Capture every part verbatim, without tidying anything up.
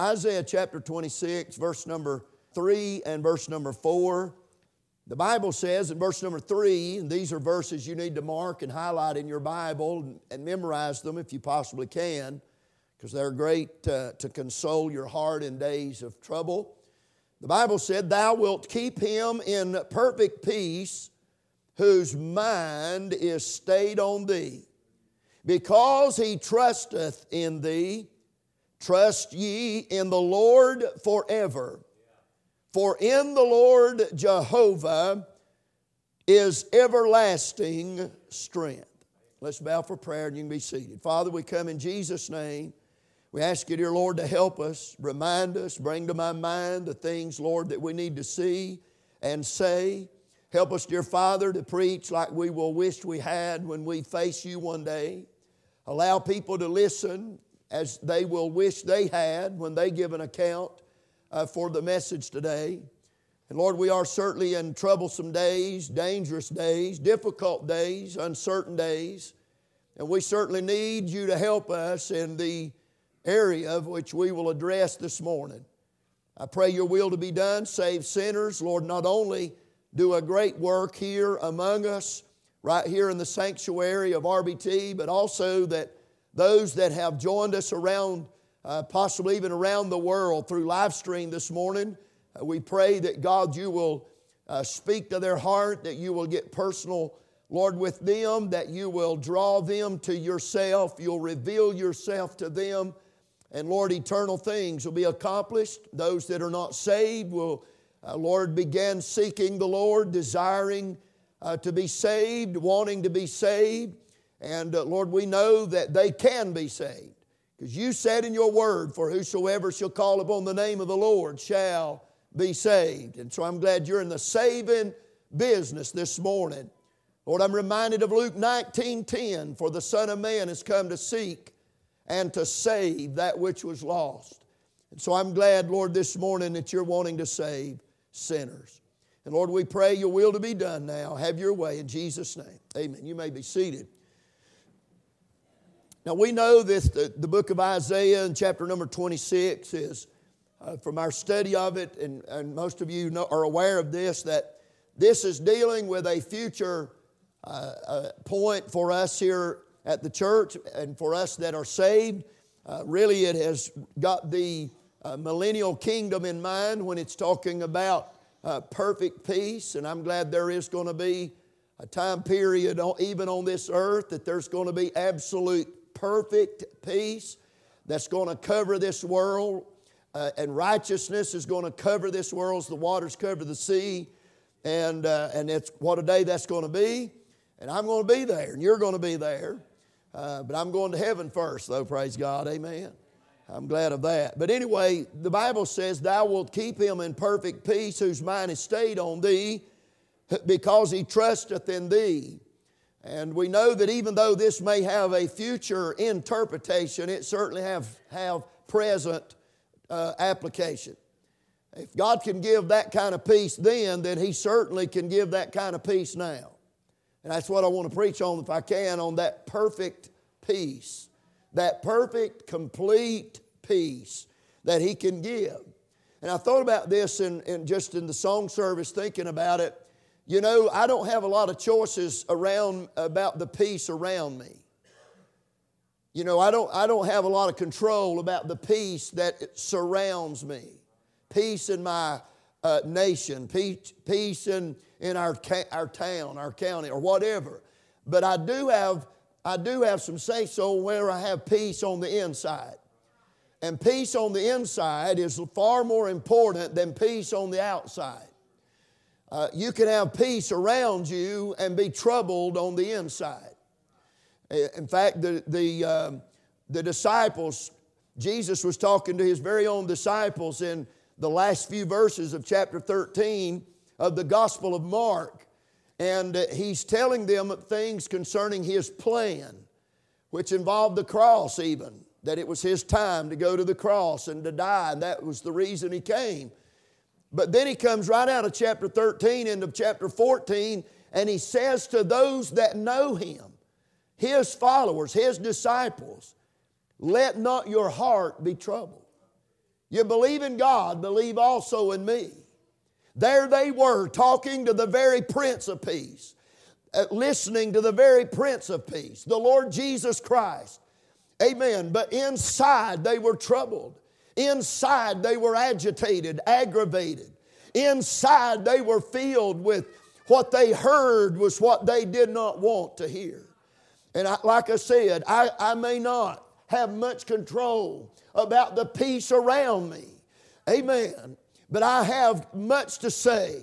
Isaiah chapter twenty-six, verse number three and verse number four. The Bible says in verse number three, and these are verses you need to mark and highlight in your Bible and, and memorize them if you possibly can, because they're great uh, to console your heart in days of trouble. The Bible said, "Thou wilt keep him in perfect peace, whose mind is stayed on thee. Because he trusteth in thee, trust ye in the Lord forever. For in the Lord Jehovah is everlasting strength." Let's bow for prayer and you can be seated. Father, we come in Jesus' name. We ask you, dear Lord, to help us, remind us, bring to my mind the things, Lord, that we need to see and say. Help us, dear Father, to preach like we will wish we had when we face you one day. Allow people to listen as they will wish they had when they give an account uh, for the message today. And Lord, we are certainly in troublesome days, dangerous days, difficult days, uncertain days. And we certainly need you to help us in the area of which we will address this morning. I pray your will to be done, save sinners. Lord, not only do a great work here among us, right here in the sanctuary of R B T, but also that those that have joined us around, uh, possibly even around the world through live stream this morning, uh, we pray that God, you will uh, speak to their heart, that you will get personal, Lord, with them, that you will draw them to yourself, you'll reveal yourself to them, and Lord, eternal things will be accomplished. Those that are not saved will, uh, Lord, begin seeking the Lord, desiring uh, to be saved, wanting to be saved. And uh, Lord, we know that they can be saved. Because you said in your word, "For whosoever shall call upon the name of the Lord shall be saved." And so I'm glad you're in the saving business this morning. Lord, I'm reminded of Luke nineteen ten, "For the Son of Man has come to seek and to save that which was lost." And so I'm glad, Lord, this morning that you're wanting to save sinners. And Lord, we pray your will to be done now. Have your way in Jesus' name. Amen. You may be seated. Now we know that the, the book of Isaiah in chapter number twenty-six is, uh, from our study of it, and, and most of you know, are aware of this, that this is dealing with a future uh, uh, point for us here at the church and for us that are saved. Uh, really it has got the uh, millennial kingdom in mind when it's talking about uh, perfect peace, and I'm glad there is going to be a time period on, even on this earth that there's going to be absolute perfect peace that's going to cover this world, uh, and righteousness is going to cover this world as the waters cover the sea, and uh, and it's what a day that's going to be. And I'm going to be there, and you're going to be there, uh, but I'm going to heaven first, though. Praise God, amen. I'm glad of that. But anyway, the Bible says, "Thou wilt keep him in perfect peace, whose mind is stayed on thee, because he trusteth in thee." And we know that even though this may have a future interpretation, it certainly have, have present uh, application. If God can give that kind of peace then, then He certainly can give that kind of peace now. And that's what I want to preach on, if I can, on that perfect peace. That perfect, complete peace that He can give. And I thought about this in, in just in the song service, thinking about it. You know, I don't have a lot of choices around about the peace around me. You know, I don't, I don't have a lot of control about the peace that surrounds me. Peace in my uh, nation, peace, peace in, in our, ca- our town, our county, or whatever. But I do have, I do have some say-so where I have peace on the inside. And peace on the inside is far more important than peace on the outside. Uh, you can have peace around you and be troubled on the inside. In fact, the, the, uh, the disciples, Jesus was talking to His very own disciples in the last few verses of chapter thirteen of the Gospel of Mark. And uh, He's telling them things concerning His plan, which involved the cross even, that it was His time to go to the cross and to die, and that was the reason He came. But then He comes right out of chapter thirteen into chapter fourteen, and He says to those that know Him, His followers, His disciples, "Let not your heart be troubled." You believe in God, believe also in me. There they were, talking to the very Prince of Peace, uh, listening to the very Prince of Peace, the Lord Jesus Christ. Amen. But inside they were troubled. Inside they were agitated, aggravated. Inside they were filled with what they heard was what they did not want to hear. And I, like I said, I, I may not have much control about the peace around me. Amen. But I have much to say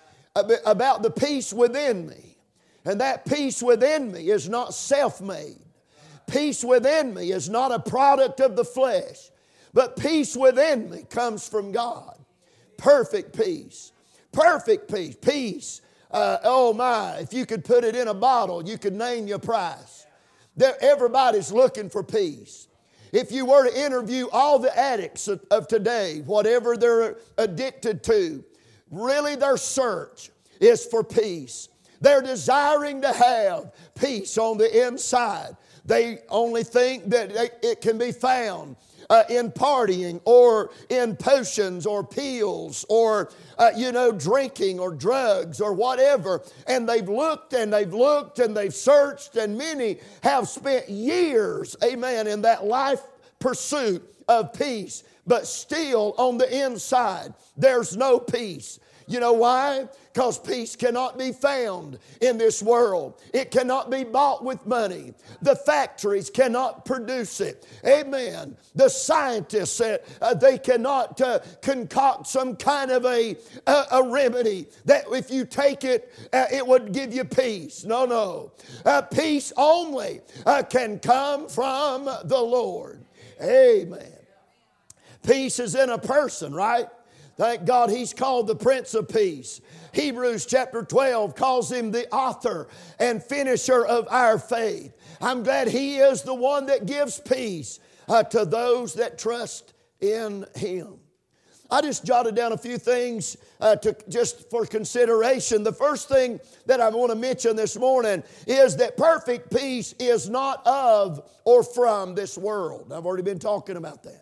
about the peace within me. And that peace within me is not self-made. Peace within me is not a product of the flesh. But peace within me comes from God. Perfect peace. Perfect peace. Peace. Uh, oh my, if you could put it in a bottle, you could name your price. There, everybody's looking for peace. If you were to interview all the addicts of, of today, whatever they're addicted to, really their search is for peace. They're desiring to have peace on the inside. They only think that it can be found Uh, in partying or in potions or pills or, uh, you know, drinking or drugs or whatever. And they've looked and they've looked and they've searched, and many have spent years, amen, in that life pursuit of peace. But still on the inside, there's no peace. You know why? Because peace cannot be found in this world. It cannot be bought with money. The factories cannot produce it. Amen. The scientists, uh, uh, they cannot uh, concoct some kind of a, a, a remedy that if you take it, uh, it would give you peace. No, no. Uh, peace only uh, can come from the Lord. Amen. Peace is in a person, right? Thank God He's called the Prince of Peace. Hebrews chapter twelve calls Him the author and finisher of our faith. I'm glad He is the one that gives peace uh, to those that trust in Him. I just jotted down a few things uh, to just for consideration. The first thing that I want to mention this morning is that perfect peace is not of or from this world. I've already been talking about that.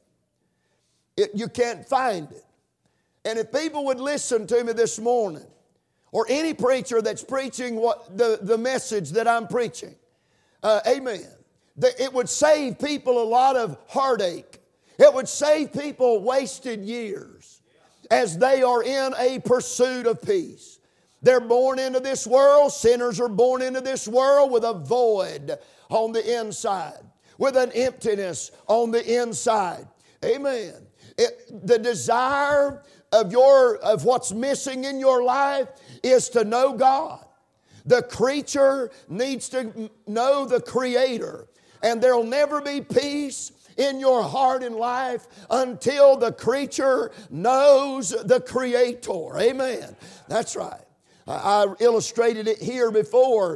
It, you can't find it. And if people would listen to me this morning, or any preacher that's preaching what the, the message that I'm preaching, uh, amen, that it would save people a lot of heartache. It would save people wasted years as they are in a pursuit of peace. They're born into this world, sinners are born into this world with a void on the inside, with an emptiness on the inside. Amen. It, the desire of your of what's missing in your life is to know God. The creature needs to know the Creator. And there'll never be peace in your heart and life until the creature knows the Creator. Amen. That's right. I, I illustrated it here before.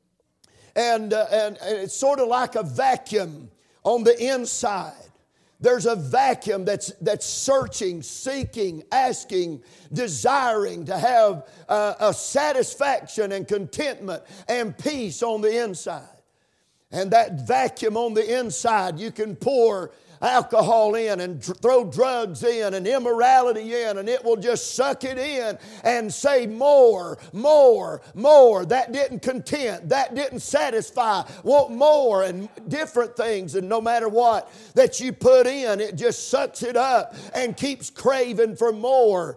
And, uh, and, and it's sort of like a vacuum on the inside. There's a vacuum that's, that's searching, seeking, asking, desiring to have uh, a satisfaction and contentment and peace on the inside. And that vacuum on the inside, you can pour alcohol in and dr- throw drugs in and immorality in, and it will just suck it in and say more, more, more. That didn't content. That didn't satisfy. Want more and different things. And no matter what that you put in, it just sucks it up and keeps craving for more.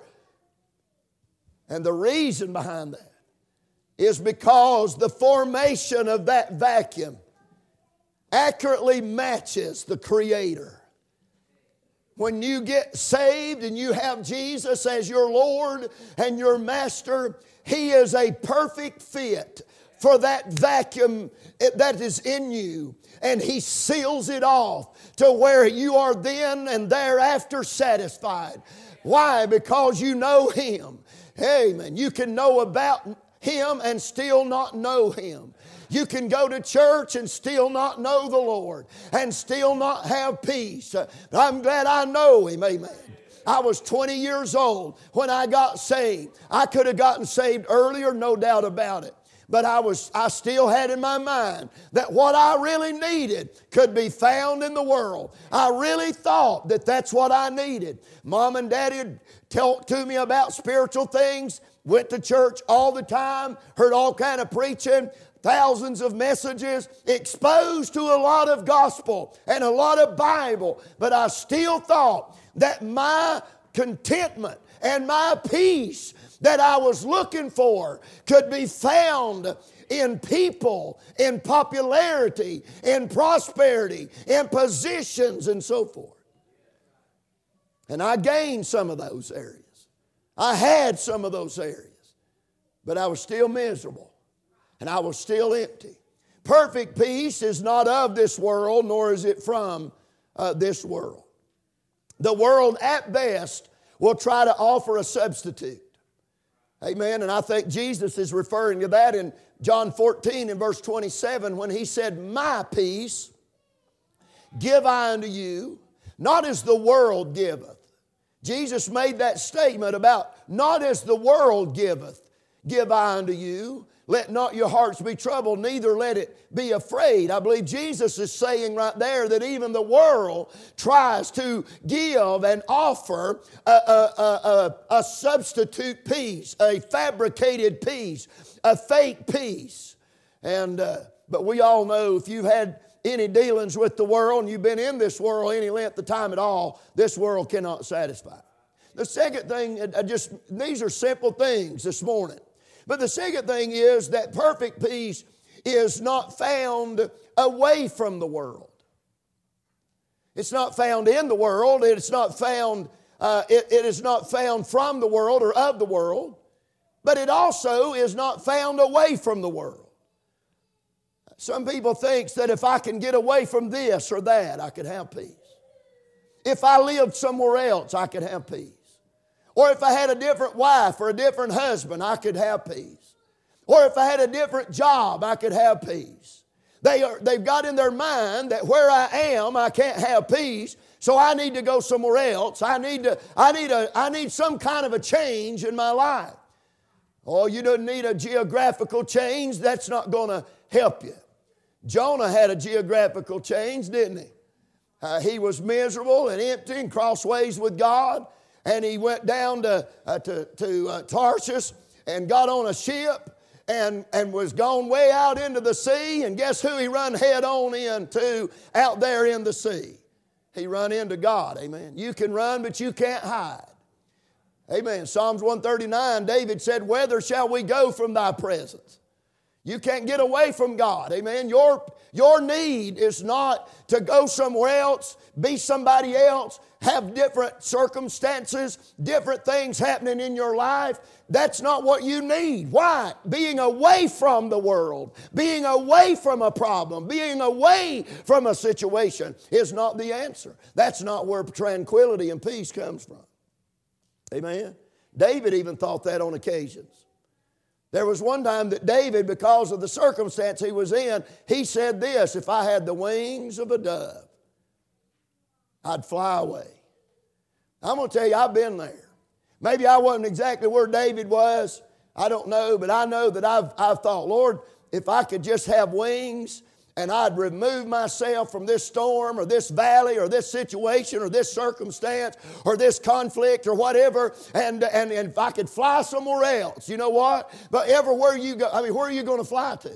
And the reason behind that is because the formation of that vacuum accurately matches the Creator. When you get saved and you have Jesus as your Lord and your Master, He is a perfect fit for that vacuum that is in you. And He seals it off to where you are then and thereafter satisfied. Why? Because you know Him. Amen. You can know about Him and still not know Him. You can go to church and still not know the Lord and still not have peace. I'm glad I know Him. Amen. I was twenty years old when I got saved. I could have gotten saved earlier, no doubt about it. But I was, I still had in my mind that what I really needed could be found in the world. I really thought that that's what I needed. Mom and Daddy would talk to me about spiritual things, went to church all the time, heard all kind of preaching, thousands of messages, exposed to a lot of gospel and a lot of Bible. But I still thought that my contentment and my peace that I was looking for could be found in people, in popularity, in prosperity, in positions, and so forth. And I gained some of those areas. I had some of those areas. But I was still miserable. And I was still empty. Perfect peace is not of this world, nor is it from uh, this world. The world, at best, will try to offer a substitute. Amen. And I think Jesus is referring to that in John fourteen and verse twenty-seven when He said, "My peace give I unto you, not as the world giveth." Jesus made that statement about not as the world giveth, give I unto you. Let not your hearts be troubled, neither let it be afraid. I believe Jesus is saying right there that even the world tries to give and offer a, a, a, a, a substitute peace, a fabricated peace, a fake peace. And uh, but we all know if you've had any dealings with the world and you've been in this world any length of time at all, this world cannot satisfy. The second thing, I just these are simple things this morning. But the second thing is that perfect peace is not found away from the world. It's not found in the world. It's not found, uh, it, it is not found from the world or of the world. But it also is not found away from the world. Some people think that if I can get away from this or that, I could have peace. If I lived somewhere else, I could have peace. Or if I had a different wife or a different husband, I could have peace. Or if I had a different job, I could have peace. They are, they've got in their mind that where I am, I can't have peace, so I need to go somewhere else. I need to, I need a, I need some kind of a change in my life. Oh, you don't need a geographical change. That's not going to help you. Jonah had a geographical change, didn't he? Uh, he was miserable and empty and crossways with God. And he went down to, uh, to, to uh, Tarshish and got on a ship and, and was gone way out into the sea. And guess who he run head on into out there in the sea? He run into God, amen. You can run, but you can't hide. Amen. Psalms one thirty-nine, David said, "Whither shall we go from thy presence?" You can't get away from God. Amen. Your, your need is not to go somewhere else, be somebody else, have different circumstances, different things happening in your life. That's not what you need. Why? Being away from the world, being away from a problem, being away from a situation is not the answer. That's not where tranquility and peace comes from. Amen. David even thought that on occasions. There was one time that David, because of the circumstance he was in, he said this, "If I had the wings of a dove, I'd fly away." I'm going to tell you, I've been there. Maybe I wasn't exactly where David was. I don't know, but I know that I've, I've thought, Lord, if I could just have wings and I'd remove myself from this storm or this valley or this situation or this circumstance or this conflict or whatever, and, and, and if I could fly somewhere else, you know what? But everywhere you go, I mean, where are you going to fly to?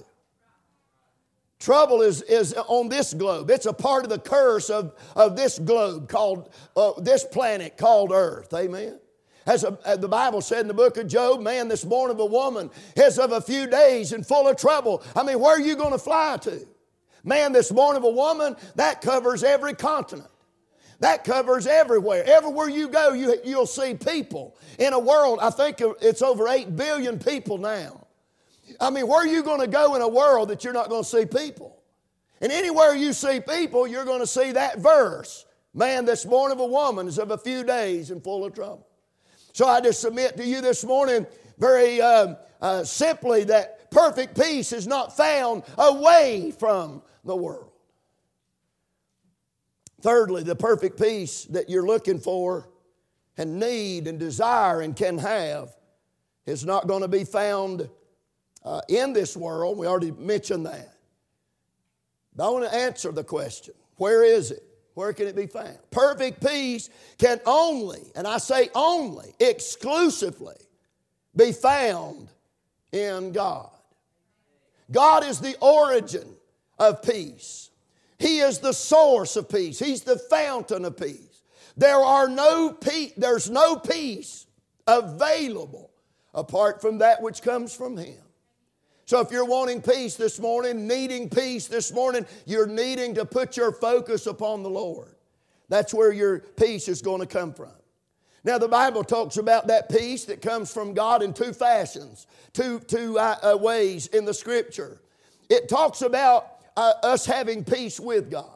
Trouble is, is on this globe. It's a part of the curse of, of this globe called, uh, this planet called Earth. Amen? As, a, as the Bible said in the book of Job, man, this born of a woman is of a few days and full of trouble. I mean, where are you going to fly to? Man, this born of a woman, that covers every continent. That covers everywhere. Everywhere you go, you, you'll see people. In a world, I think it's over eight billion people now. I mean, where are you going to go in a world that you're not going to see people? And anywhere you see people, you're going to see that verse. Man, this born of a woman is of a few days and full of trouble. So I just submit to you this morning very uh, uh, simply that perfect peace is not found away from the world. Thirdly, the perfect peace that you're looking for and need and desire and can have is not going to be found uh, in this world. We already mentioned that. But I want to answer the question, where is it? Where can it be found? Perfect peace can only, and I say only, exclusively be found in God. God is the origin of peace. He is the source of peace. He's the fountain of peace. There are no peace, there's no peace available apart from that which comes from Him. So if you're wanting peace this morning, needing peace this morning, you're needing to put your focus upon the Lord. That's where your peace is going to come from. Now the Bible talks about that peace that comes from God in two fashions, two, two uh, uh, ways in the Scripture. It talks about uh, us having peace with God.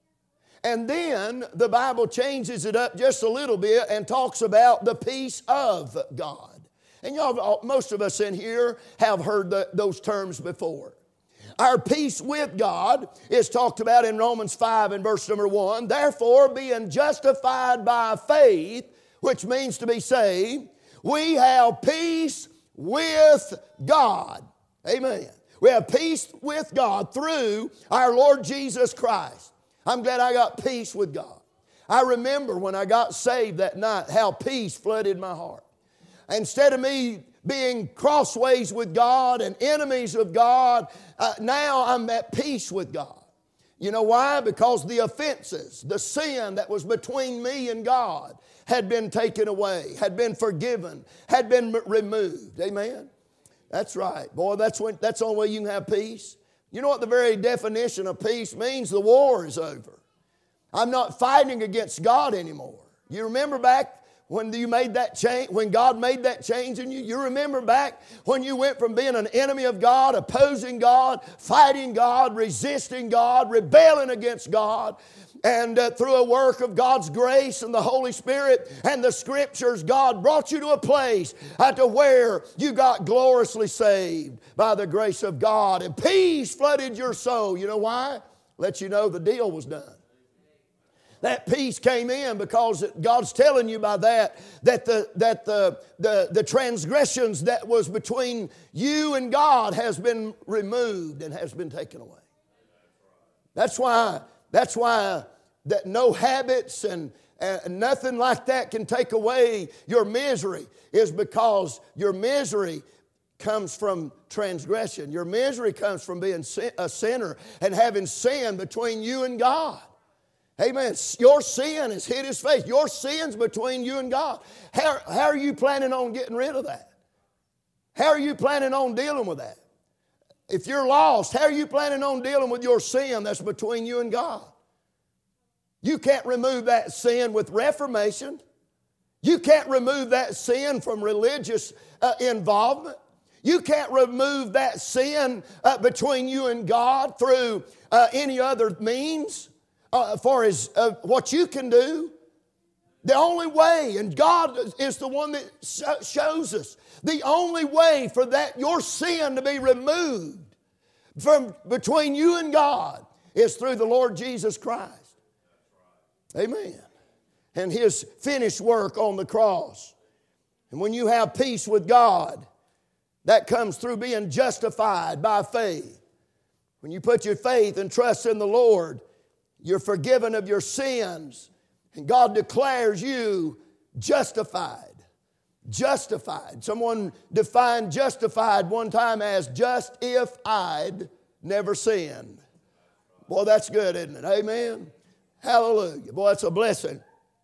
And then the Bible changes it up just a little bit and talks about the peace of God. And y'all, most of us in here have heard the, those terms before. Our peace with God is talked about in Romans five and verse number one. Therefore, being justified by faith, which means to be saved, we have peace with God. Amen. We have peace with God through our Lord Jesus Christ. I'm glad I got peace with God. I remember when I got saved that night how peace flooded my heart. Instead of me being crossways with God and enemies of God, uh, now I'm at peace with God. You know why? Because the offenses, the sin that was between me and God had been taken away, had been forgiven, had been m- removed. Amen? That's right. Boy, that's, when, that's the only way you can have peace. You know what the very definition of peace means? The war is over. I'm not fighting against God anymore. You remember back when you made that change, when God made that change in you? You remember back when you went from being an enemy of God, opposing God, fighting God, resisting God, rebelling against God, and uh, through a work of God's grace and the Holy Spirit and the Scriptures, God brought you to a place uh, to where you got gloriously saved by the grace of God, and peace flooded your soul. You know why? Let you know the deal was done. That peace came in because God's telling you by that that the that the, the, the transgressions that was between you and God has been removed and has been taken away. That's why that's why that no habits and, and nothing like that can take away your misery, is because your misery comes from transgression. Your misery comes from being a sinner and having sin between you and God. Amen. Your sin has hid His face. Your sin's between you and God. How, how are you planning on getting rid of that? How are you planning on dealing with that? If you're lost, how are you planning on dealing with your sin that's between you and God? You can't remove that sin with reformation. You can't remove that sin from religious uh, involvement. You can't remove that sin uh, between you and God through uh, any other means. Uh, far as uh, what you can do. The only way, and God is the one that sh- shows us, the only way for that, your sin to be removed from between you and God, is through the Lord Jesus Christ. Amen. And His finished work on the cross. And when you have peace with God, that comes through being justified by faith. When you put your faith and trust in the Lord, you're forgiven of your sins, and God declares you justified. Justified. Someone defined justified one time as just if I'd never sinned. Boy, that's good, isn't it? Amen. Hallelujah. Boy, that's a blessing.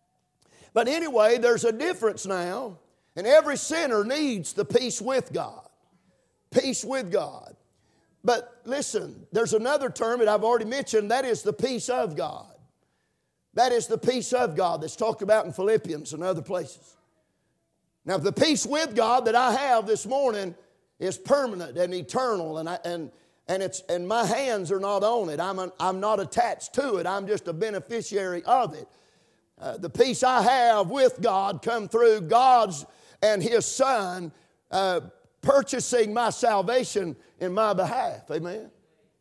But anyway, there's a difference now, and every sinner needs the peace with God. Peace with God. But listen, there's another term that I've already mentioned, that is the peace of God. That is the peace of God that's talked about in Philippians and other places. Now, the peace with God that I have this morning is permanent and eternal, and I, and and it's and my hands are not on it. I'm a, I'm not attached to it. I'm just a beneficiary of it. Uh, the peace I have with God come through God's and His Son uh, purchasing my salvation in my behalf. Amen.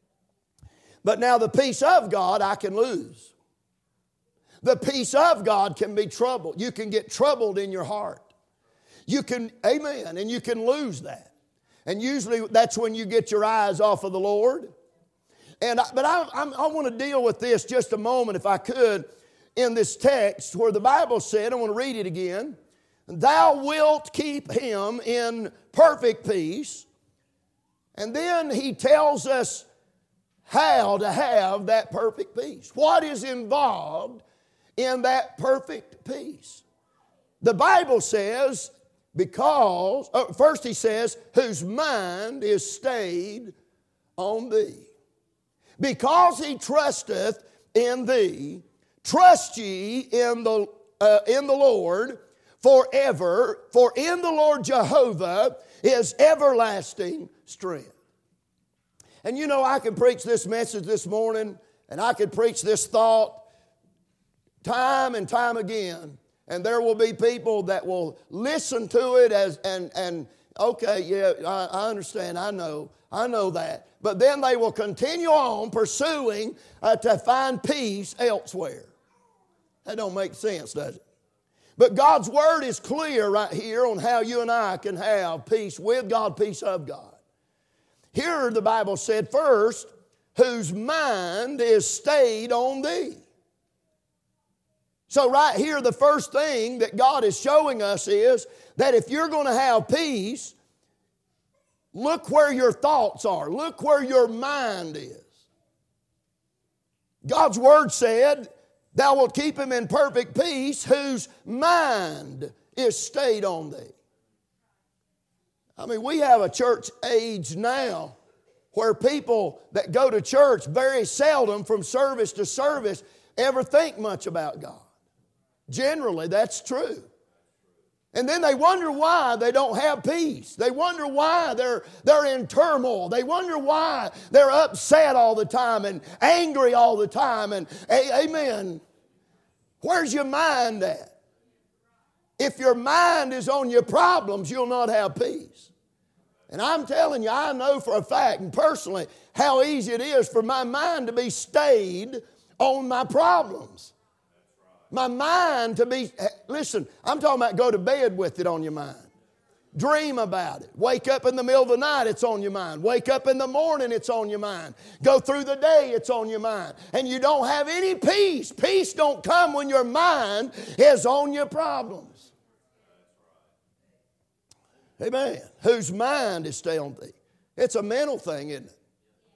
But now the peace of God I can lose. The peace of God can be troubled. You can get troubled in your heart. You can, amen, and you can lose that. And usually that's when you get your eyes off of the Lord. And I, but I, I'm, I want to deal with this just a moment, if I could, in this text where the Bible said, I want to read it again, thou wilt keep him in perfect peace. And then he tells us how to have that perfect peace. What is involved in that perfect peace? The Bible says, because, uh, first he says, whose mind is stayed on thee. Because he trusteth in thee, trust ye in the, uh, in the Lord forever, for in the Lord Jehovah is everlasting strength. And you know, I could preach this message this morning, and I could preach this thought time and time again, and there will be people that will listen to it as, and, and okay, yeah, I, I understand, I know, I know that. But then they will continue on pursuing uh, to find peace elsewhere. That don't make sense, does it? But God's Word is clear right here on how you and I can have peace with God, peace of God. Here the Bible said, first, whose mind is stayed on thee. So right here, the first thing that God is showing us is that if you're going to have peace, look where your thoughts are. Look where your mind is. God's Word said, thou wilt keep him in perfect peace whose mind is stayed on thee. I mean, we have a church age now where people that go to church very seldom from service to service ever think much about God. Generally, that's true. And then they wonder why they don't have peace. They wonder why they're, they're in turmoil. They wonder why they're upset all the time and angry all the time. And amen. Where's your mind at? If your mind is on your problems, you'll not have peace. And I'm telling you, I know for a fact and personally how easy it is for my mind to be stayed on my problems. My mind to be, listen, I'm talking about go to bed with it on your mind. Dream about it. Wake up in the middle of the night, it's on your mind. Wake up in the morning, it's on your mind. Go through the day, it's on your mind. And you don't have any peace. Peace don't come when your mind is on your problems. Amen. Whose mind is stayed on thee. It's a mental thing, isn't it?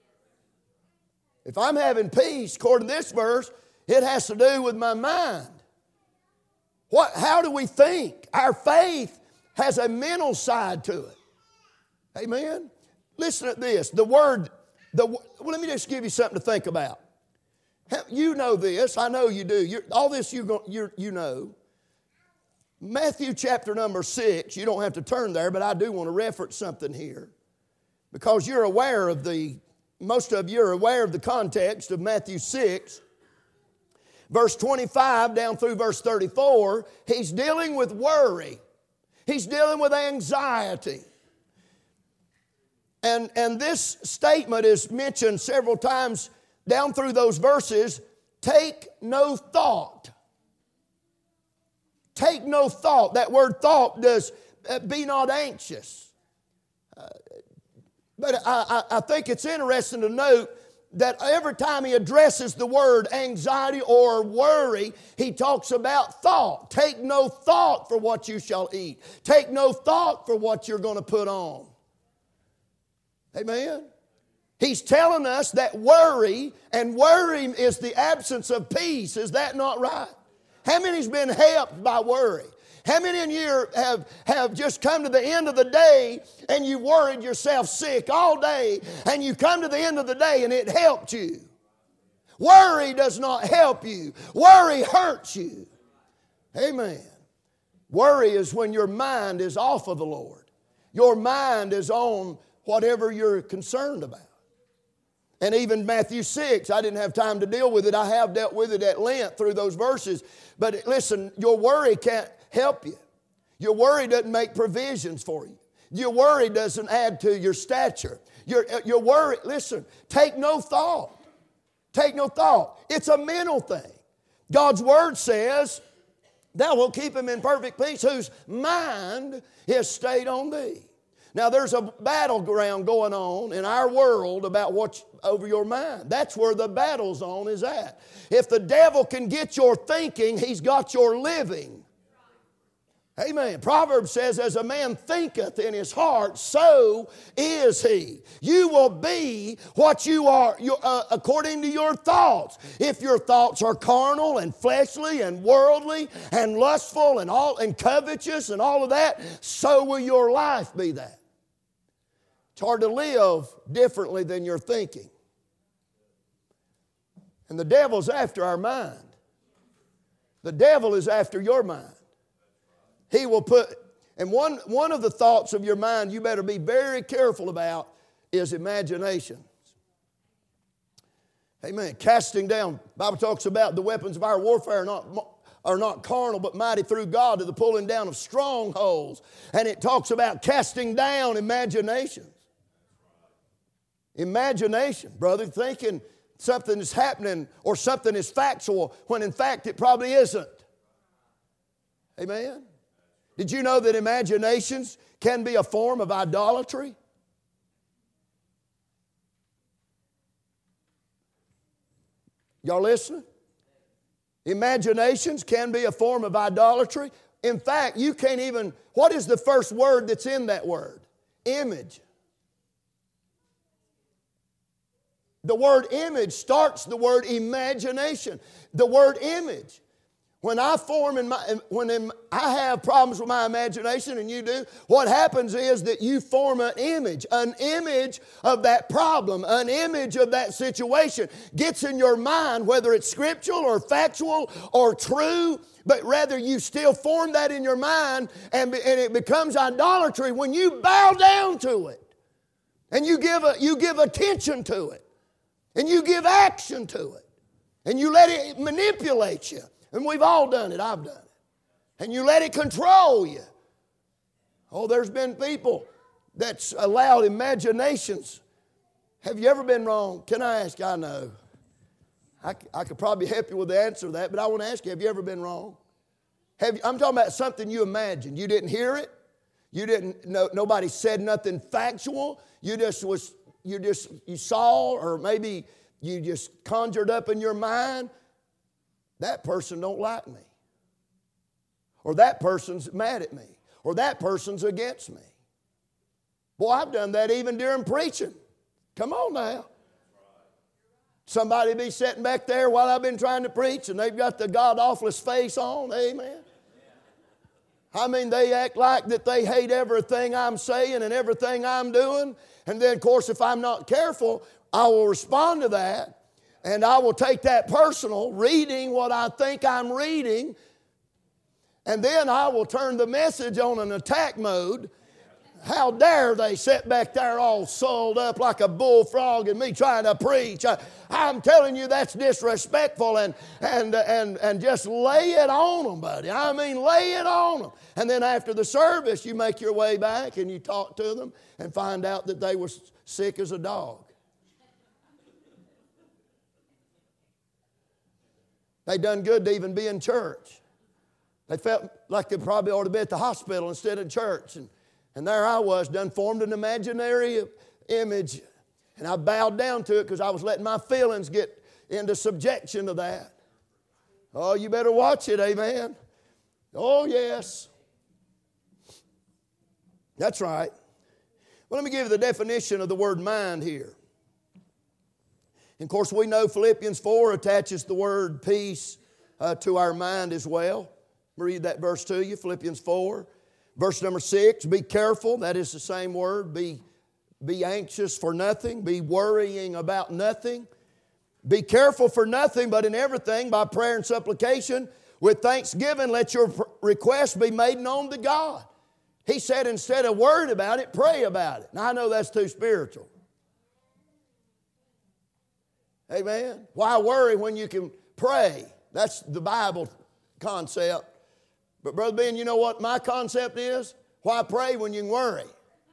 If I'm having peace, according to this verse, it has to do with my mind. What? How do we think? Our faith has a mental side to it. Amen? Listen to this. The word, the, well, let me just give you something to think about. You know this. I know you do. You're, all this you you you know. Matthew chapter number six, you don't have to turn there, but I do want to reference something here. Because you're aware of the, most of you are aware of the context of Matthew six. Verse twenty-five down through verse thirty-four, he's dealing with worry. He's dealing with anxiety. And, and this statement is mentioned several times down through those verses. Take no thought. Take no thought. That word thought does uh, be not anxious. Uh, but I, I, I think it's interesting to note that every time he addresses the word anxiety or worry, he talks about thought. Take no thought for what you shall eat. Take no thought for what you're going to put on. Amen? He's telling us that worry, and worry is the absence of peace. Is that not right? How many's been helped by worry? How many of you have, have just come to the end of the day and you worried yourself sick all day and you come to the end of the day and it helped you? Worry does not help you. Worry hurts you. Amen. Worry is when your mind is off of the Lord. Your mind is on whatever you're concerned about. And even Matthew six, I didn't have time to deal with it. I have dealt with it at length through those verses. But listen, your worry can't help you. Your worry doesn't make provisions for you. Your worry doesn't add to your stature. Your, your worry, listen, take no thought. Take no thought. It's a mental thing. God's Word says, thou wilt keep him in perfect peace whose mind is stayed on thee. Now there's a battleground going on in our world about what's over your mind. That's where the battle zone is at. If the devil can get your thinking, he's got your living. Amen. Proverbs says, as a man thinketh in his heart, so is he. You will be what you are you, uh, according to your thoughts. If your thoughts are carnal and fleshly and worldly and lustful and all and covetous and all of that, so will your life be that. It's hard to live differently than you're thinking. And the devil's after our mind. The devil is after your mind. He will put, and one, one of the thoughts of your mind you better be very careful about is imaginations. Amen. Casting down. The Bible talks about the weapons of our warfare are not, are not carnal, but mighty through God to the pulling down of strongholds. And it talks about casting down imaginations. Imagination, brother, thinking something is happening or something is factual when in fact it probably isn't. Amen. Did you know that imaginations can be a form of idolatry? Y'all listening? Imaginations can be a form of idolatry. In fact, you can't even, what is the first word that's in that word? Image. The word image starts the word imagination. The word image. When I form in my, when in, I have problems with my imagination and you do, what happens is that you form an image, an image of that problem, an image of that situation gets in your mind, whether it's scriptural or factual or true, but rather you still form that in your mind and, and it becomes idolatry when you bow down to it and you give, a, you give attention to it and you give action to it and you let it manipulate you. And we've all done it. I've done it. And you let it control you. Oh, there's been people that's allowed imaginations. Have you ever been wrong? Can I ask? I know. I, I could probably help you with the answer to that, but I want to ask you, have you ever been wrong? Have you, I'm talking about something you imagined. You didn't hear it. You didn't, no, nobody said nothing factual. You just was, you just, you saw, or maybe you just conjured up in your mind, that person don't like me. Or that person's mad at me. Or that person's against me. Boy, I've done that even during preaching. Come on now. Somebody be sitting back there while I've been trying to preach and they've got the God-awfulest face on. Amen. I mean, they act like that they hate everything I'm saying and everything I'm doing. And then, of course, if I'm not careful, I will respond to that. And I will take that personal, reading what I think I'm reading, and then I will turn the message on an attack mode. How dare they sit back there all soiled up like a bullfrog and me trying to preach. I, I'm telling you that's disrespectful, and, and, and, and just lay it on them, buddy. I mean, lay it on them. And then after the service, you make your way back and you talk to them and find out that they were sick as a dog. They done good to even be in church. They felt like they probably ought to be at the hospital instead of church. And, and there I was, done formed an imaginary image. And I bowed down to it because I was letting my feelings get into subjection to that. Oh, you better watch it, amen. Oh, yes. That's right. Well, let me give you the definition of the word mind here. And of course, we know Philippians four attaches the word peace uh, to our mind as well. I'll read that verse to you, Philippians four. Verse number six, be careful. That is the same word. Be, be anxious for nothing. Be worrying about nothing. Be careful for nothing, but in everything, by prayer and supplication, with thanksgiving, let your requests be made known to God. He said instead of worry about it, pray about it. Now, I know that's too spiritual. Amen. Why worry when you can pray? That's the Bible concept. But Brother Ben, you know what my concept is? Why pray when you can worry?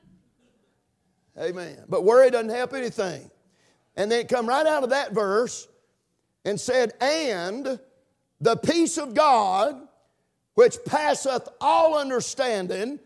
Amen. But worry doesn't help anything. And then it come right out of that verse and said, and the peace of God, which passeth all understanding,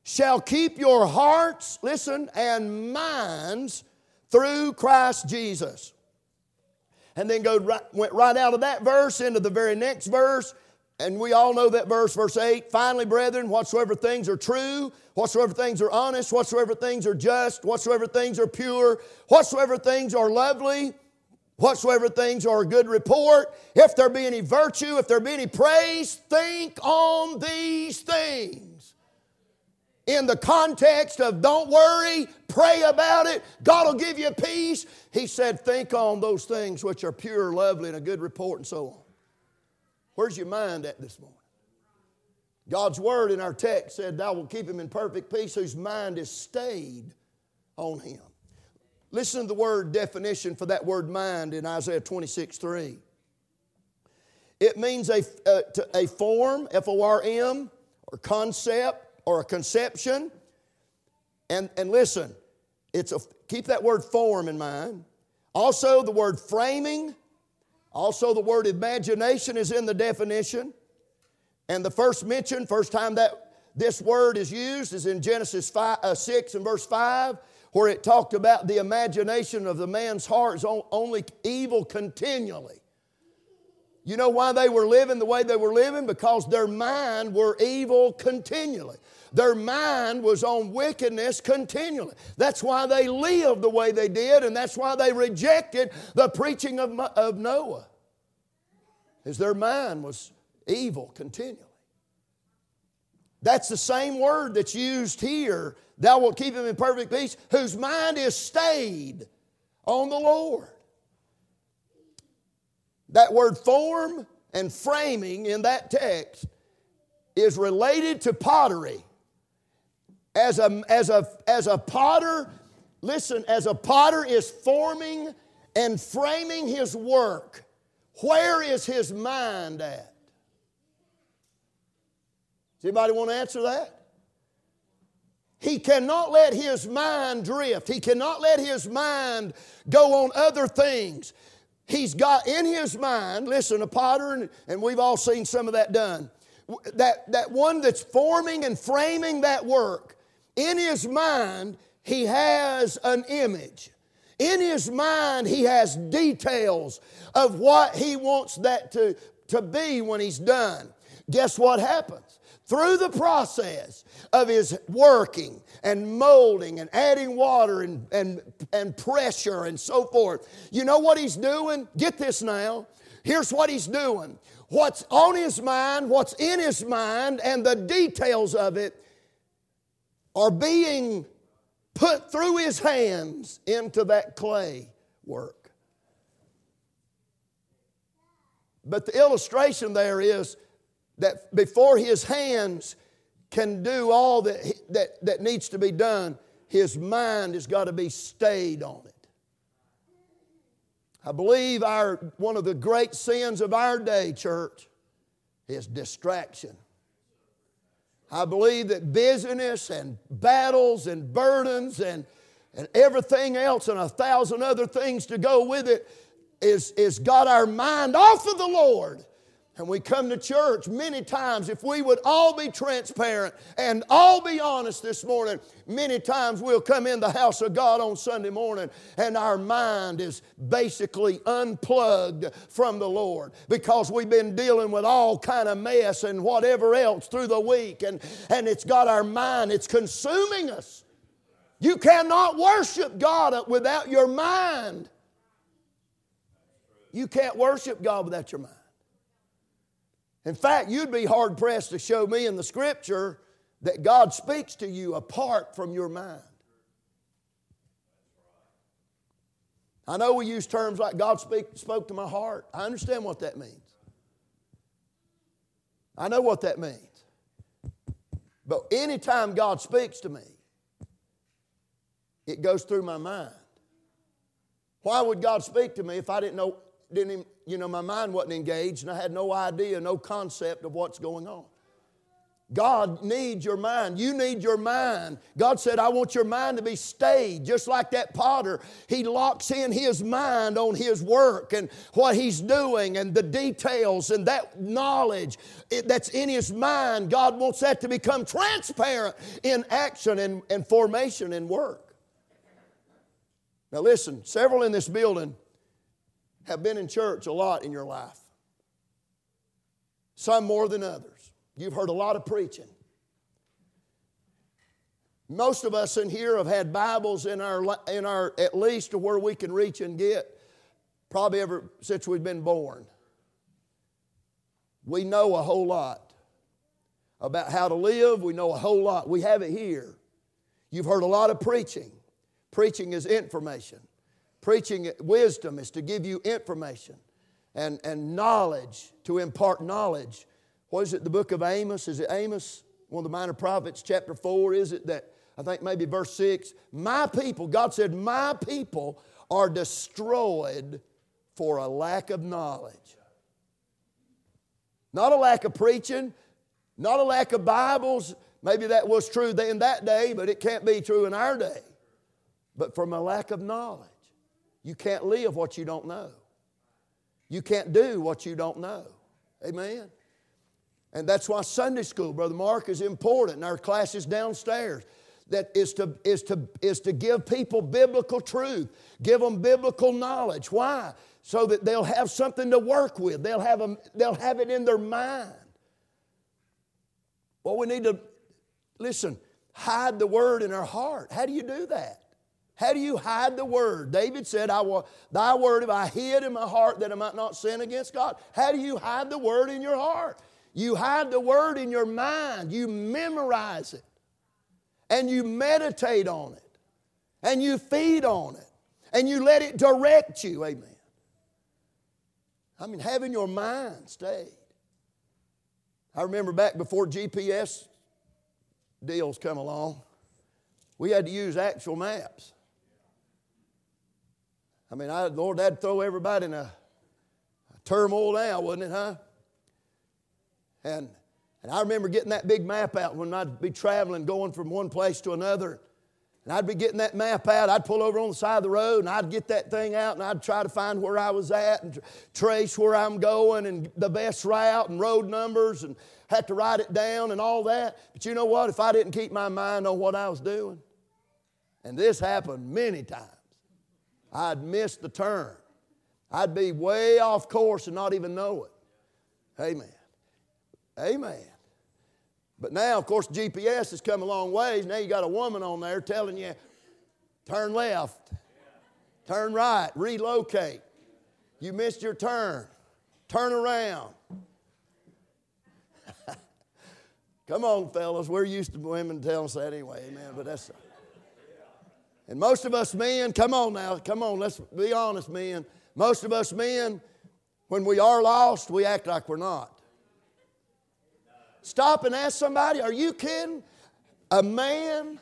shall keep your hearts, listen, and minds through Christ Jesus. And then go right, went right out of that verse into the very next verse. And we all know that verse, verse eight. Finally, brethren, whatsoever things are true, whatsoever things are honest, whatsoever things are just, whatsoever things are pure, whatsoever things are lovely, whatsoever things are good report, if there be any virtue, if there be any praise, think on these things. In the context of don't worry, pray about it, God will give you peace. He said, think on those things which are pure, lovely, and a good report, and so on. Where's your mind at this morning? God's word in our text said, thou wilt keep him in perfect peace whose mind is stayed on him. Listen to the word definition for that word mind in Isaiah twenty-six three. It means a, a, a form, F O R M, or concept, or a conception. And, and listen, it's a, keep that word form in mind. Also the word framing. Also the word imagination is in the definition. And the first mention, first time that this word is used is in Genesis five, uh, six and verse five, where it talked about the imagination of the man's heart is only evil continually. You know why they were living the way they were living? Because their mind were evil continually. Their mind was on wickedness continually. That's why they lived the way they did, and that's why they rejected the preaching of, of Noah. Is their mind was evil continually. That's the same word that's used here. Thou wilt keep him in perfect peace, whose mind is stayed on the Lord. That word form and framing in that text is related to pottery. As a, as a, as a potter, listen, as a potter is forming and framing his work, where is his mind at? Does anybody want to answer that? He cannot let his mind drift. He cannot let his mind go on other things. He's got in his mind, listen, a potter, and, and we've all seen some of that done, that, that one that's forming and framing that work, in his mind, he has an image. In his mind, he has details of what he wants that to, to be when he's done. Guess what happens? Through the process of his working and molding and adding water and, and, and pressure and so forth, you know what he's doing? Get this now. Here's what he's doing. What's on his mind, what's in his mind, and the details of it are being put through his hands into that clay work. But the illustration there is that before his hands can do all that, that, that needs to be done, his mind has got to be stayed on it. I believe our one of the great sins of our day, church, is distraction. I believe that busyness and battles and burdens and, and everything else and a thousand other things to go with it is, is got our mind off of the Lord. And we come to church many times, if we would all be transparent and all be honest this morning, many times we'll come in the house of God on Sunday morning and our mind is basically unplugged from the Lord because we've been dealing with all kind of mess and whatever else through the week, and, and it's got our mind, it's consuming us. You cannot worship God without your mind. You can't worship God without your mind. In fact, you'd be hard-pressed to show me in the Scripture that God speaks to you apart from your mind. I know we use terms like God speak, spoke to my heart. I understand what that means. I know what that means. But anytime God speaks to me, it goes through my mind. Why would God speak to me if I didn't know, didn't even, you know, my mind wasn't engaged and I had no idea, no concept of what's going on? God needs your mind. You need your mind. God said, I want your mind to be stayed. Just like that potter, he locks in his mind on his work and what he's doing and the details and that knowledge that's in his mind. God wants that to become transparent in action and, and formation and work. Now listen, several in this building have been in church a lot in your life. Some more than others. You've heard a lot of preaching. Most of us in here have had Bibles in our, in our at least to where we can reach and get probably ever since we've been born. We know a whole lot about how to live. We know a whole lot. We have it here. You've heard a lot of preaching. Preaching is information. Preaching, wisdom is to give you information and, and knowledge, to impart knowledge. What is it, the book of Amos? Is it Amos, one of the minor prophets, chapter four? Is it that, I think maybe verse six? My people, God said, my people are destroyed for a lack of knowledge. Not a lack of preaching, not a lack of Bibles. Maybe that was true in that day, but it can't be true in our day. But from a lack of knowledge. You can't live what you don't know. You can't do what you don't know. Amen? And that's why Sunday school, Brother Mark, is important. And our classes downstairs, that is to, is to, is to give people biblical truth. Give them biblical knowledge. Why? So that they'll have something to work with. They'll have, a, they'll have it in their mind. Well, we need to, listen, hide the Word in our heart. How do you do that? How do you hide the Word? David said, I will, thy Word have I hid in my heart that I might not sin against God. How do you hide the Word in your heart? You hide the Word in your mind. You memorize it. And you meditate on it. And you feed on it. And you let it direct you. Amen. I mean, having your mind stayed. I remember back before G P S deals come along, we had to use actual maps. I mean, I, Lord, that'd throw everybody in a, a turmoil now, wouldn't it, huh? And, and I remember getting that big map out when I'd be traveling, going from one place to another. And I'd be getting that map out. I'd pull over on the side of the road, and I'd get that thing out, and I'd try to find where I was at and trace where I'm going and the best route and road numbers and had to write it down and all that. But you know what? If I didn't keep my mind on what I was doing, and this happened many times, I'd miss the turn. I'd be way off course and not even know it. Amen. Amen. But now, of course, G P S has come a long ways. Now you got a woman on there telling you, turn left, turn right, relocate. You missed your turn. Turn around. Come on, fellas. We're used to women telling us that anyway. Amen. But that's... And most of us men, come on now, come on, let's be honest, men. Most of us men, when we are lost, we act like we're not. Stop and ask somebody, are you kidding? A man?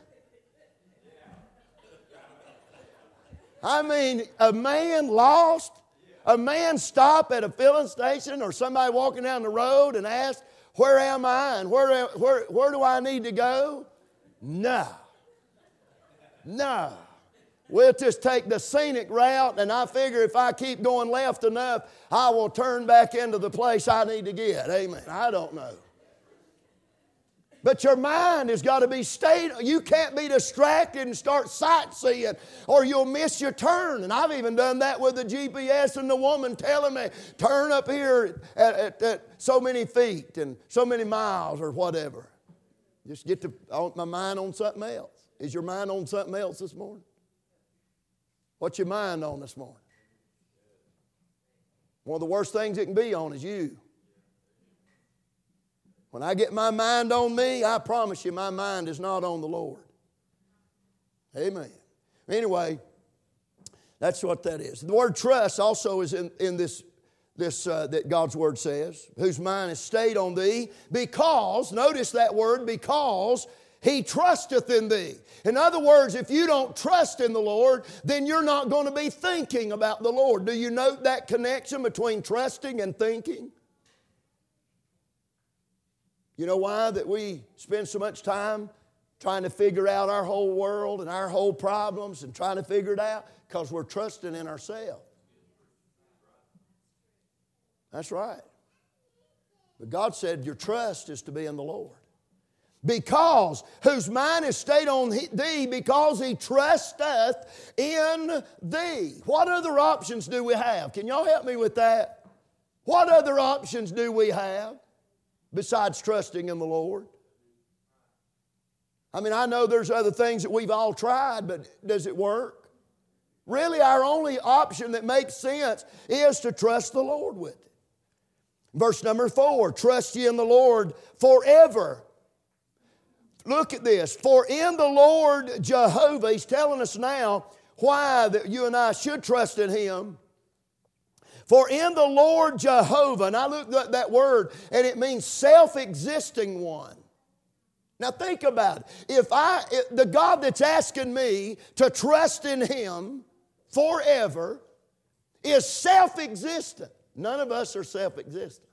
I mean, a man lost? A man stop at a filling station or somebody walking down the road and ask, where am I and where, where, where do I need to go? No. No. We'll just take the scenic route, and I figure if I keep going left enough, I will turn back into the place I need to get. Amen. I don't know. But your mind has got to be stayed. You can't be distracted and start sightseeing or you'll miss your turn. And I've even done that with the G P S and the woman telling me, turn up here at, at, at so many feet and so many miles or whatever. Just get to, my mind on something else. Is your mind on something else this morning? What's your mind on this morning? One of the worst things it can be on is you. When I get my mind on me, I promise you my mind is not on the Lord. Amen. Anyway, that's what that is. The word trust also is in, in this, this uh, that God's Word says, whose mind is stayed on thee, because, notice that word, because he trusteth in thee. In other words, if you don't trust in the Lord, then you're not going to be thinking about the Lord. Do you note that connection between trusting and thinking? You know why that we spend so much time trying to figure out our whole world and our whole problems and trying to figure it out? Because we're trusting in ourselves. That's right. But God said your trust is to be in the Lord. Because whose mind is stayed on thee, because he trusteth in thee. What other options do we have? Can y'all help me with that? What other options do we have besides trusting in the Lord? I mean, I know there's other things that we've all tried, but does it work? Really, our only option that makes sense is to trust the Lord with it. Verse number four, trust ye in the Lord forever. Look at this. For in the Lord Jehovah, He's telling us now why that you and I should trust in Him. For in the Lord Jehovah, and I looked at that word, and it means self-existing one. Now think about it. If I, if the God that's asking me to trust in Him forever is self-existent. None of us are self-existent.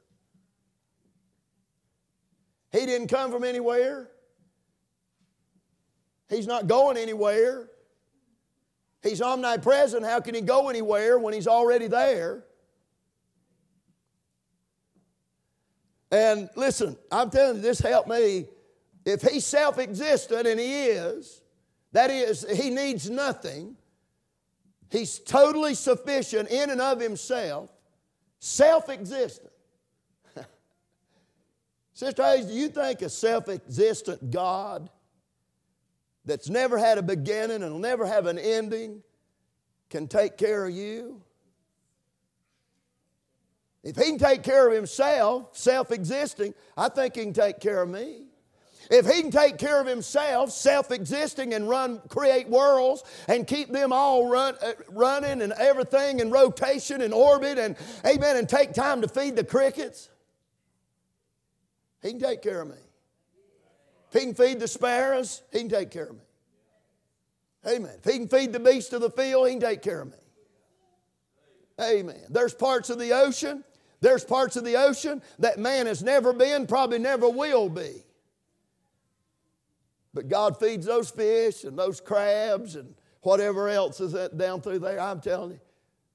He didn't come from anywhere. He's not going anywhere. He's omnipresent. How can He go anywhere when He's already there? And listen, I'm telling you, this helped me. If He's self-existent, and He is, that is, He needs nothing. He's totally sufficient in and of Himself, self-existent. Sister Hayes, do you think a self-existent God that's never had a beginning and will never have an ending can take care of you? If He can take care of Himself, self-existing, I think He can take care of me. If He can take care of Himself, self-existing, and run, create worlds and keep them all run, uh, running and everything in rotation and orbit and, amen, and take time to feed the crickets, He can take care of me. If He can feed the sparrows, He can take care of me. Amen. If He can feed the beasts of the field, He can take care of me. Amen. There's parts of the ocean, there's parts of the ocean that man has never been, probably never will be. But God feeds those fish and those crabs and whatever else is down through there. I'm telling you.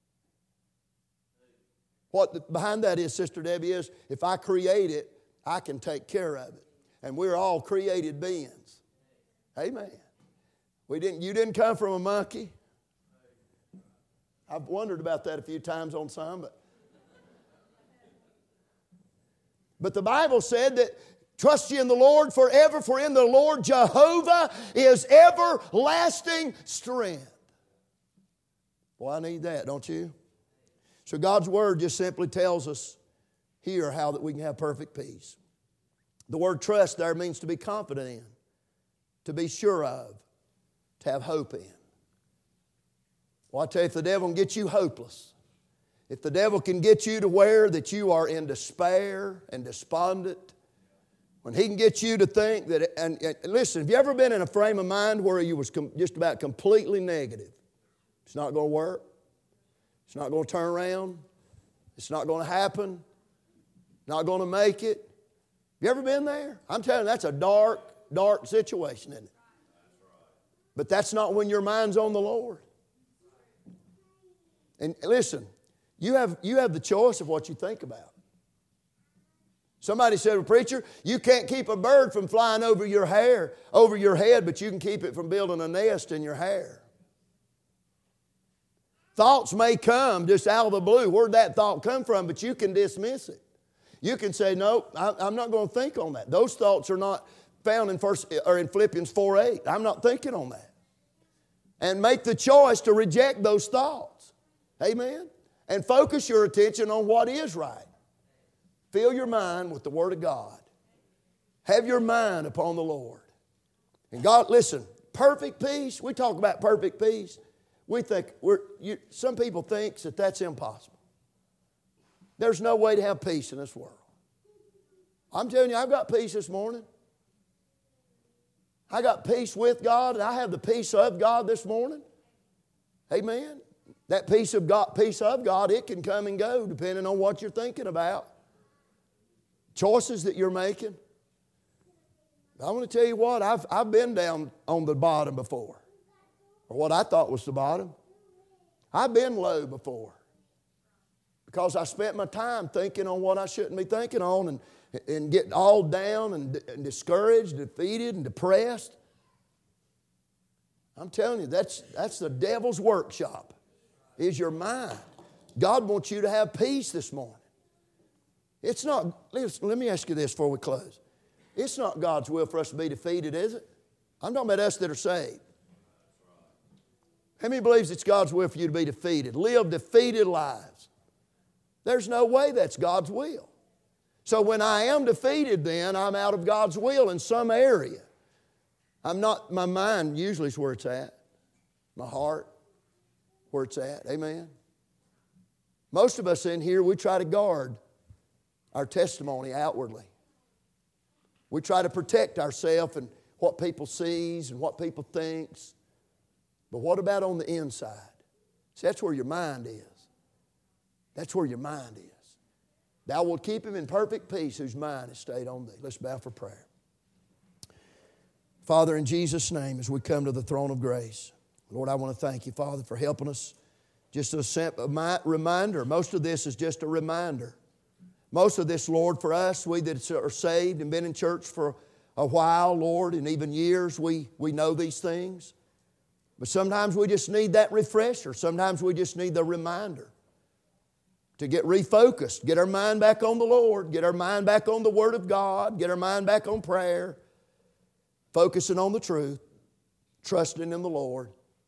What the, behind that is, Sister Debbie, is if I create it, I can take care of it. And we're all created beings. Amen. We didn't, you didn't come from a monkey. I've wondered about that a few times on some, but but the Bible said that trust ye in the Lord forever, for in the Lord Jehovah is everlasting strength. Well, I need that, don't you? So God's Word just simply tells us here how that we can have perfect peace. The word trust there means to be confident in, to be sure of, to have hope in. Well, I tell you, if the devil can get you hopeless, if the devil can get you to where that you are in despair and despondent, when he can get you to think that, and, and listen, have you ever been in a frame of mind where you was com- just about completely negative? It's not going to work. It's not going to turn around. It's not going to happen. Not going to make it. Have you ever been there? I'm telling you, that's a dark, dark situation, isn't it? But that's not when your mind's on the Lord. And listen, you have, you have the choice of what you think about. Somebody said, well, preacher, you can't keep a bird from flying over your hair, over your head, but you can keep it from building a nest in your hair. Thoughts may come just out of the blue. Where'd that thought come from? But you can dismiss it. You can say, no, I'm not going to think on that. Those thoughts are not found in first or in Philippians four eight. I'm not thinking on that. And make the choice to reject those thoughts. Amen? And focus your attention on what is right. Fill your mind with the Word of God. Have your mind upon the Lord. And God, listen, perfect peace. We talk about perfect peace. We think, we're, you, some people think that that's impossible. There's no way to have peace in this world. I'm telling you, I've got peace this morning. I got peace with God, and I have the peace of God this morning. Amen. That peace of God, peace of God, it can come and go depending on what you're thinking about. Choices that you're making. I want to tell you what, I've, I've been down on the bottom before, or what I thought was the bottom. I've been low before because I spent my time thinking on what I shouldn't be thinking on and, and getting all down and, and discouraged, defeated, and depressed. I'm telling you, that's, that's the devil's workshop, is your mind. God wants you to have peace this morning. It's not, let me ask you this before we close. It's not God's will for us to be defeated, is it? I'm talking about us that are saved. How many believes it's God's will for you to be defeated? Live defeated lives. There's no way that's God's will. So when I am defeated then, I'm out of God's will in some area. I'm not, my mind usually is where it's at. My heart, where it's at. Amen. Most of us in here, we try to guard our testimony outwardly. We try to protect ourselves and what people sees and what people thinks. But what about on the inside? See, that's where your mind is. That's where your mind is. Thou wilt keep him in perfect peace whose mind is stayed on thee. Let's bow for prayer. Father, in Jesus' name, as we come to the throne of grace, Lord, I want to thank you, Father, for helping us. Just a simple reminder. Most of this is just a reminder. Most of this, Lord, for us, we that are saved and been in church for a while, Lord, and even years, we, we know these things. But sometimes we just need that refresher. Sometimes we just need the reminder to get refocused, get our mind back on the Lord, get our mind back on the Word of God, get our mind back on prayer, focusing on the truth, trusting in the Lord.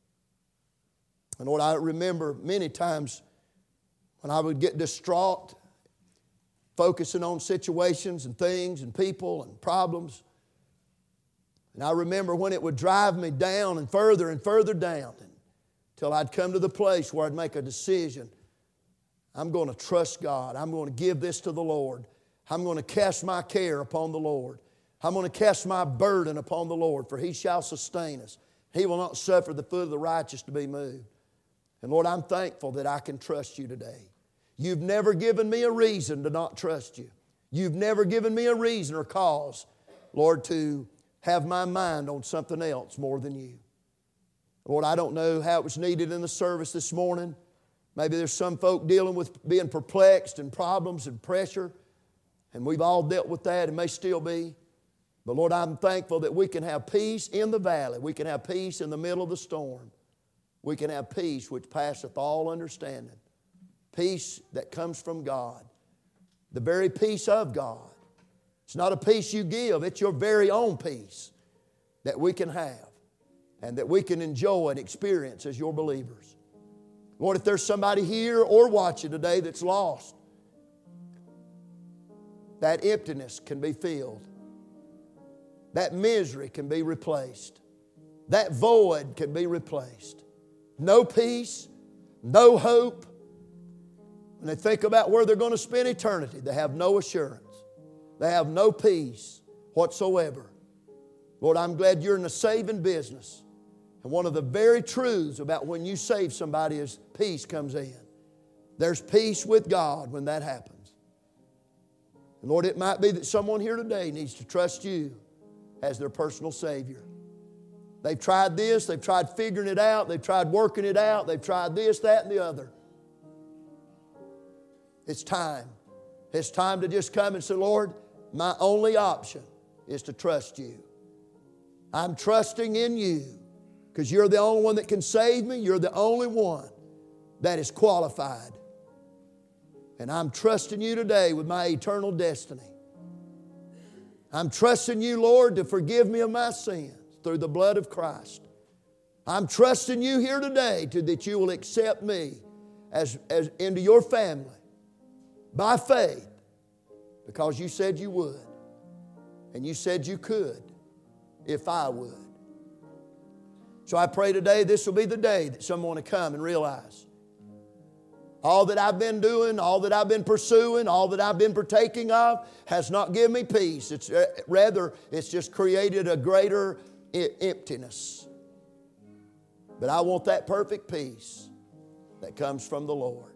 And Lord, I remember many times when I would get distraught, focusing on situations and things and people and problems. And I remember when it would drive me down and further and further down until I'd come to the place where I'd make a decision. I'm going to trust God. I'm going to give this to the Lord. I'm going to cast my care upon the Lord. I'm going to cast my burden upon the Lord, for He shall sustain us. He will not suffer the foot of the righteous to be moved. And Lord, I'm thankful that I can trust You today. You've never given me a reason to not trust You. You've never given me a reason or cause, Lord, to have my mind on something else more than You. Lord, I don't know how it was needed in the service this morning. Maybe there's some folk dealing with being perplexed and problems and pressure, and we've all dealt with that and may still be. But Lord, I'm thankful that we can have peace in the valley. We can have peace in the middle of the storm. We can have peace which passeth all understanding. Peace that comes from God. The very peace of God. It's not a peace you give. It's your very own peace that we can have and that we can enjoy and experience as your believers. Lord, if there's somebody here or watching today that's lost, that emptiness can be filled. That misery can be replaced. That void can be replaced. No peace, no hope. When they think about where they're going to spend eternity, they have no assurance. They have no peace whatsoever. Lord, I'm glad You're in the saving business. And one of the very truths about when You save somebody is peace comes in. There's peace with God when that happens. And Lord, it might be that someone here today needs to trust You as their personal Savior. They've tried this, they've tried figuring it out, they've tried working it out, they've tried this, that, and the other. It's time. It's time to just come and say, Lord, my only option is to trust You. I'm trusting in You because You're the only one that can save me. You're the only one that is qualified. And I'm trusting You today with my eternal destiny. I'm trusting You, Lord, to forgive me of my sins through the blood of Christ. I'm trusting You here today to, that You will accept me as, as into Your family by faith because You said You would. And You said You could if I would. So I pray today this will be the day that someone will come and realize all that I've been doing, all that I've been pursuing, all that I've been partaking of has not given me peace. It's uh, rather, it's just created a greater I- emptiness. But I want that perfect peace that comes from the Lord.